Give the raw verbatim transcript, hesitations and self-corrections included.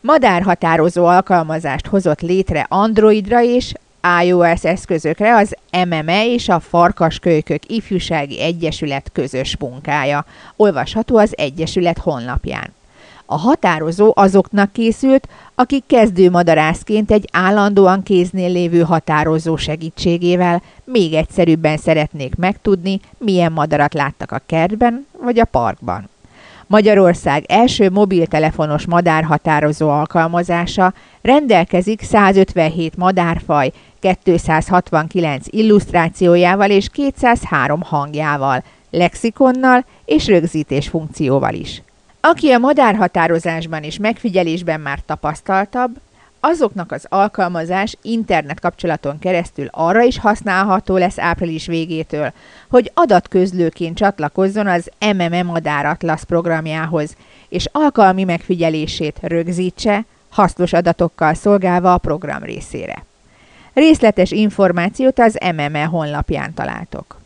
Madárhatározó alkalmazást hozott létre Androidra és iOS eszközökre az em em e és a Farkaskölykök Ifjúsági Egyesület közös munkája. Olvasható az Egyesület honlapján. A határozó azoknak készült, akik kezdőmadarászként egy állandóan kéznél lévő határozó segítségével még egyszerűbben szeretnék megtudni, milyen madarat láttak a kertben vagy a parkban. Magyarország első mobiltelefonos madárhatározó alkalmazása rendelkezik százötvenhét madárfaj, kétszázhatvankilenc illusztrációjával és kétszázhárom hangjával, lexikonnal és rögzítés funkcióval is. Aki a madárhatározásban és megfigyelésben már tapasztaltabb, azoknak az alkalmazás internet kapcsolaton keresztül arra is használható lesz április végétől, hogy adatközlőként csatlakozzon az em em e Madáratlasz programjához, és alkalmi megfigyelését rögzítse, hasznos adatokkal szolgálva a program részére. Részletes információt az em em e honlapján találtok.